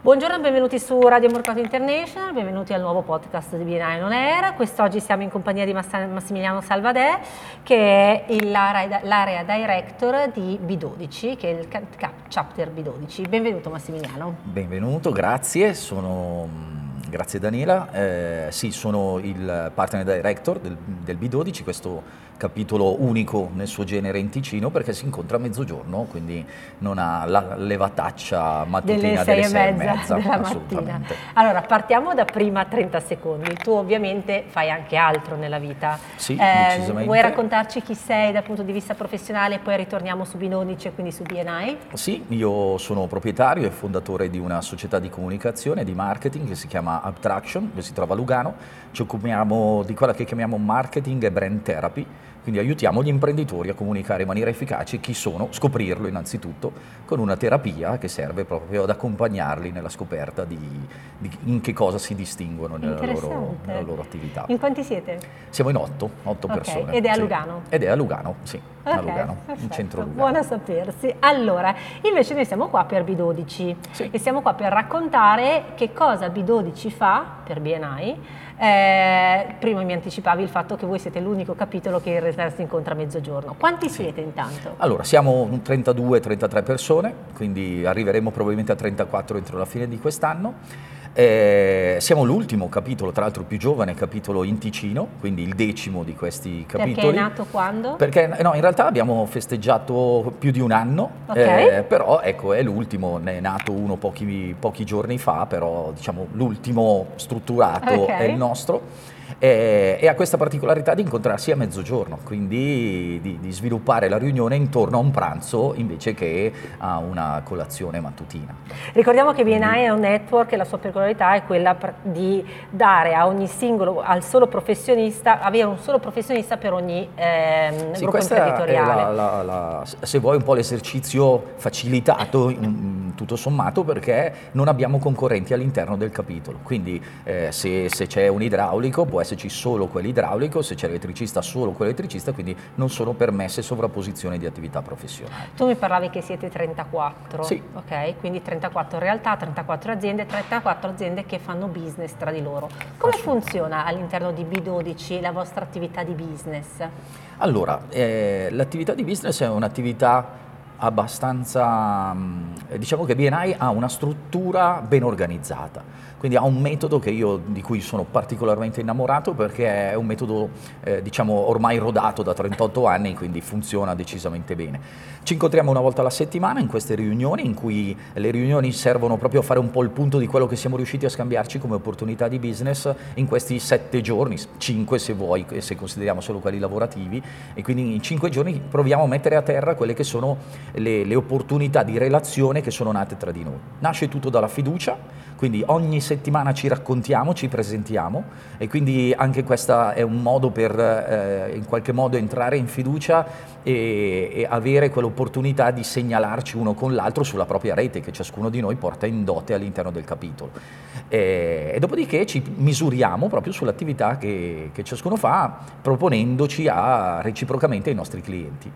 Buongiorno e benvenuti su Radio Mercato International, benvenuti al nuovo podcast di BNI Non Air. Quest'oggi siamo in compagnia di Massimiliano Salvadè, che è l'area director di B12, che è il chapter B12. Benvenuto Massimiliano. Benvenuto, grazie, grazie Daniela. Sì, sono il partner director del B12, questo capitolo unico nel suo genere in Ticino, perché si incontra a mezzogiorno, quindi non ha la levataccia mattutina delle 6:30 della mattina. Allora, partiamo da prima 30 secondi. Tu ovviamente fai anche altro nella vita. Sì, decisamente. Vuoi raccontarci chi sei dal punto di vista professionale e poi ritorniamo su B12 e quindi su BNI? Sì, io sono proprietario e fondatore di una società di comunicazione e di marketing che si chiama Uptraction, che si trova a Lugano. Ci occupiamo di quella che chiamiamo marketing e brand therapy. Quindi aiutiamo gli imprenditori a comunicare in maniera efficace chi sono, scoprirlo innanzitutto, con una terapia che serve proprio ad accompagnarli nella scoperta di in che cosa si distinguono nella loro attività. In quanti siete? Siamo in otto persone. Ed è a sì. Lugano? Ed è a Lugano, sì, a Lugano, perfetto. in centro Lugano. Buono a sapersi. Allora, invece noi siamo qua per B12 sì. E siamo qua per raccontare che cosa B12 fa per BNI. Prima mi anticipavi il fatto che voi siete l'unico capitolo che in realtà si incontra a mezzogiorno. Quanti siete intanto? Allora, siamo 32-33 persone, quindi arriveremo probabilmente a 34 entro la fine di quest'anno. Siamo l'ultimo capitolo, tra l'altro più giovane capitolo in Ticino, quindi il 10° di questi capitoli. Perché è nato quando? Perché no, in realtà abbiamo festeggiato più di un anno, però ecco, è l'ultimo, ne è nato uno pochi giorni fa, però diciamo l'ultimo strutturato è il nostro. E ha questa particolarità di incontrarsi a mezzogiorno, quindi di sviluppare la riunione intorno a un pranzo invece che a una colazione mattutina. Ricordiamo che BNI è un network e la sua peculiarità è quella di dare a ogni al solo professionista, avere un solo professionista per ogni gruppo imprenditoriale. Se vuoi un po' l'esercizio facilitato tutto sommato, perché non abbiamo concorrenti all'interno del capitolo, quindi se c'è un idraulico può esserci solo quell'idraulico, se c'è l'elettricista solo quell'elettricista, quindi non sono permesse sovrapposizioni di attività professionali. Tu mi parlavi che siete 34, sì. Ok, quindi 34 realtà, 34 aziende che fanno business tra di loro. Come funziona all'interno di B12 la vostra attività di business? Allora, l'attività di business è un'attività abbastanza, diciamo che BNI ha una struttura ben organizzata, quindi ha un metodo di cui sono particolarmente innamorato, perché è un metodo diciamo ormai rodato da 38 anni, quindi funziona decisamente bene. Ci incontriamo una volta alla settimana in queste riunioni, in cui le riunioni servono proprio a fare un po' il punto di quello che siamo riusciti a scambiarci come opportunità di business in questi 7 giorni, 5 se vuoi, se consideriamo solo quelli lavorativi, e quindi in 5 giorni proviamo a mettere a terra quelle che sono le opportunità di relazione che sono nate tra di noi. Nasce tutto dalla fiducia, quindi ogni settimana ci raccontiamo, ci presentiamo, e quindi anche questo è un modo per in qualche modo entrare in fiducia e avere quell'opportunità di segnalarci uno con l'altro sulla propria rete che ciascuno di noi porta in dote all'interno del capitolo. E dopodiché ci misuriamo proprio sull'attività che ciascuno fa, proponendoci reciprocamente ai nostri clienti.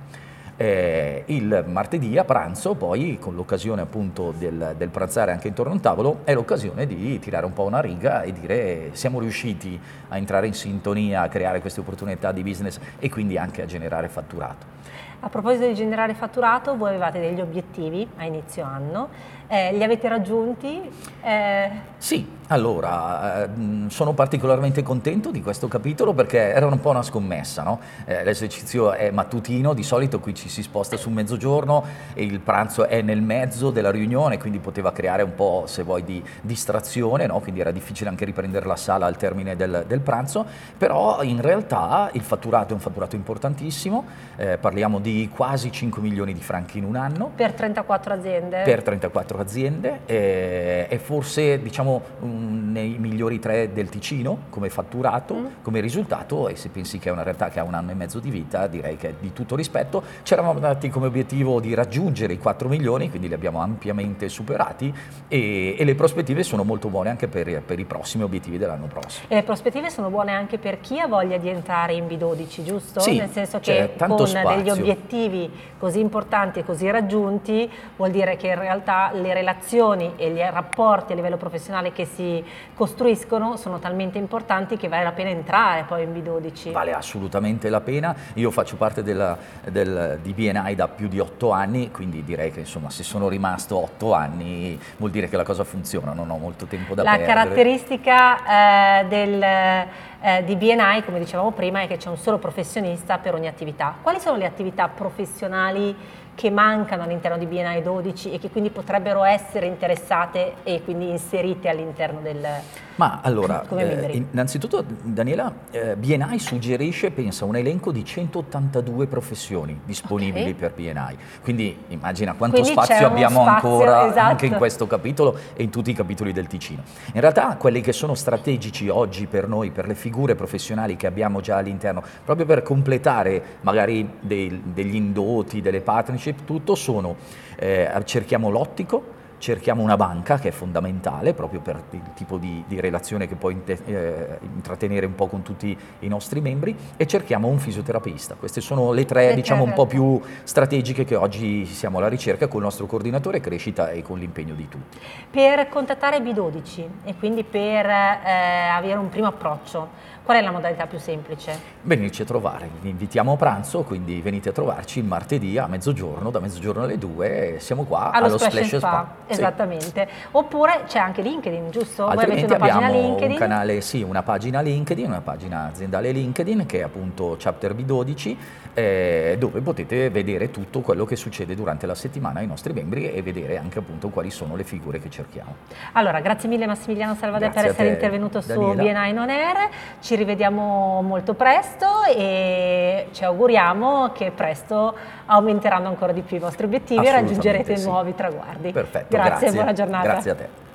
Il martedì a pranzo, poi, con l'occasione appunto del pranzare anche intorno a un tavolo, è l'occasione di tirare un po' una riga e dire siamo riusciti a entrare in sintonia, a creare queste opportunità di business e quindi anche a generare fatturato. A proposito di generare fatturato, voi avevate degli obiettivi a inizio anno, li avete raggiunti? Sì, allora sono particolarmente contento di questo capitolo, perché era un po' una scommessa, no? L'esercizio è mattutino, di solito qui ci si sposta su mezzogiorno e il pranzo è nel mezzo della riunione, quindi poteva creare un po', se vuoi, di distrazione, no? Quindi era difficile anche riprendere la sala al termine del pranzo, però in realtà il fatturato è un fatturato importantissimo, parliamo di quasi 5 milioni di franchi in un anno. Per 34 aziende? Per 34 aziende, è forse diciamo nei migliori 3 del Ticino come fatturato, come risultato, e se pensi che è una realtà che ha 1 anno e mezzo di vita, direi che è di tutto rispetto. Ci eravamo dati come obiettivo di raggiungere i 4 milioni, quindi li abbiamo ampiamente superati, e le prospettive sono molto buone anche per i prossimi obiettivi dell'anno prossimo. E le prospettive sono buone anche per chi ha voglia di entrare in B12, giusto? Sì, nel senso c'è che tanto con degli spazio. obiettivi obiettivi così importanti e così raggiunti, vuol dire che in realtà le relazioni e i rapporti a livello professionale che si costruiscono sono talmente importanti che vale la pena entrare poi in B12. Vale assolutamente la pena. Io faccio parte di BNI da più di 8 anni, quindi direi che insomma se sono rimasto 8 anni vuol dire che la cosa funziona, non ho molto tempo da perdere. La caratteristica di BNI, come dicevamo prima, è che c'è un solo professionista per ogni attività. Quali sono le attività professionali che mancano all'interno di BNI 12 e che quindi potrebbero essere interessate e quindi inserite all'interno del... Ma allora, innanzitutto Daniela, BNI suggerisce, pensa, un elenco di 182 professioni disponibili per BNI, quindi immagina quanto spazio abbiamo ancora, esatto, anche in questo capitolo e in tutti i capitoli del Ticino. In realtà quelli che sono strategici oggi per noi, per le figure professionali che abbiamo già all'interno, proprio per completare magari degli indotti, delle partnership, tutto sono, cerchiamo l'ottico, cerchiamo una banca che è fondamentale proprio per il tipo di relazione che può intrattenere un po' con tutti i nostri membri, e cerchiamo un fisioterapista. Queste sono le tre, diciamo, un po' più strategiche che oggi siamo alla ricerca con il nostro coordinatore crescita e con l'impegno di tutti. Per contattare B12 e quindi per avere un primo approccio, qual è la modalità più semplice? Venirci a trovare, vi invitiamo a pranzo, quindi venite a trovarci il martedì a mezzogiorno, da mezzogiorno alle 2, siamo qua allo Splash Spa. Esattamente, sì. Oppure c'è anche LinkedIn, giusto? Altrimenti Voi avete una abbiamo pagina LinkedIn? un canale, sì, una pagina LinkedIn, una pagina aziendale LinkedIn che è appunto Chapter B12, dove potete vedere tutto quello che succede durante la settimana ai nostri membri e vedere anche appunto quali sono le figure che cerchiamo. Allora, grazie mille Massimiliano Salvadè per essere intervenuto su BNI Non Air, ci rivediamo molto presto e ci auguriamo che presto aumenteranno ancora di più i vostri obiettivi e raggiungerete nuovi traguardi. Perfetto, grazie e buona giornata. Grazie a te.